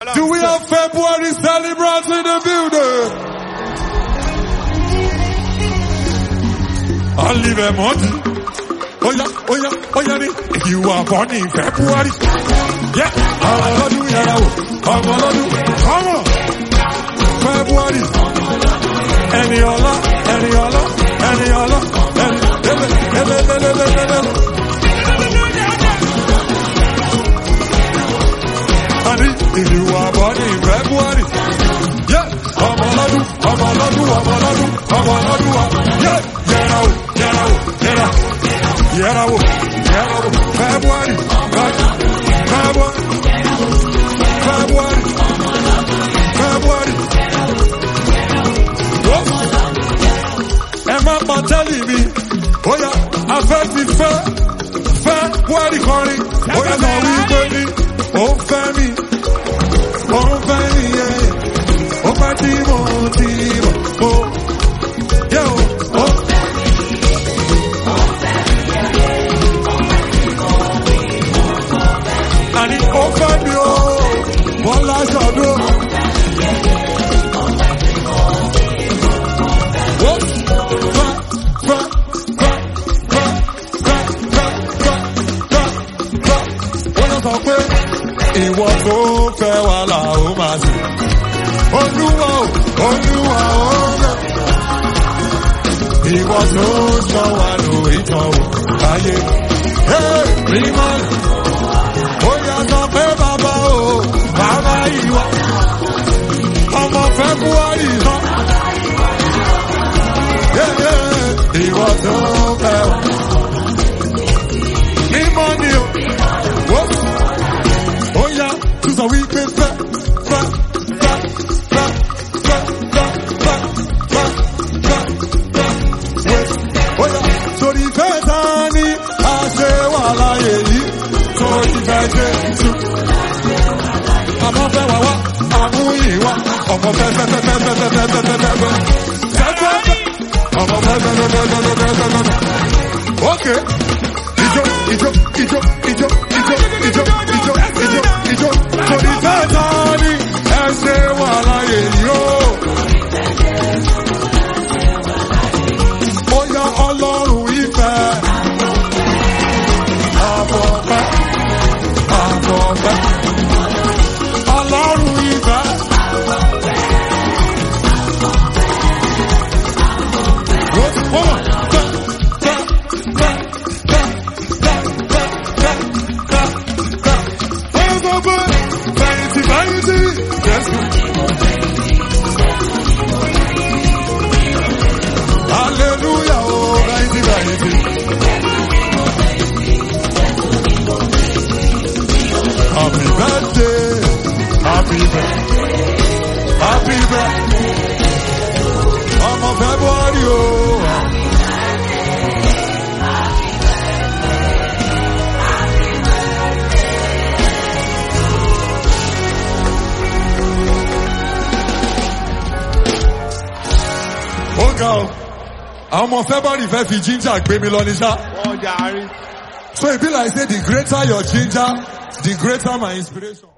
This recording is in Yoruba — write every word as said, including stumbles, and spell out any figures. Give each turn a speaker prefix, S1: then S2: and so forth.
S1: Do we have February celebrants in the building? I'll leave a money. Oh yeah, oh yeah, oh yeah, if you are born in February. Yeah, I'm gonna do it. I'm gonna do it. Come on. February. Any other, any other, any other, any and if you are born in February, yeah, I'm gonna do, I'm gonna do, I'm gonna do, I'm gonna do, yeah, yeah, now, yeah, now, yeah, now, yeah, now, yeah, now, February, February, February, February. Emma telling me, oh yeah, I felt it fair, fair, what he calling, oh yeah, now we baby, oh family, oh family, yeah, oh Fatimo, Timo, oh, yeah, oh, and it oh family, oh, one last shadow. Ìwọ tó fẹ́ wà là ó máa sì. Olúwa ò, Olúwa ò lọ. Ìwọ tó sọ wà lò ìtàn ò láyé. Rí máa lò. Ó yàtọ̀ pé bàbá o, bàbá ìwọ. Ọmọ February náà. Ìwọ tó fẹ́ wà. Mímọ́ ni o. So we can fly, fly, fly, fly, fly, fly, fly, fly, fly, fly, wait, oh yeah. So the first time I say wala yeyi, so the first day, I'm on the wawa, I'm on yiwa, I'm on the the the the the the the the the the, okay. Ijo, ijo, ijo, ijo, ijo, ijo, ijo, ijo, ijo. So the first time I say wala yeyo. Oya Ọlọ́run ìfẹ́. Àbọ̀fẹ́, àbọ̀fẹ́. Ọlọ́run ìfẹ́. Hallelujah, oh, baby, baby. Happy birthday, happy birthday, happy birthday. I'm a February, oh. Àwọn ọmọ February fẹ́ fi ginger gbé mi lọ ní sá. So it be like say the greater your ginger, the greater my inspiration.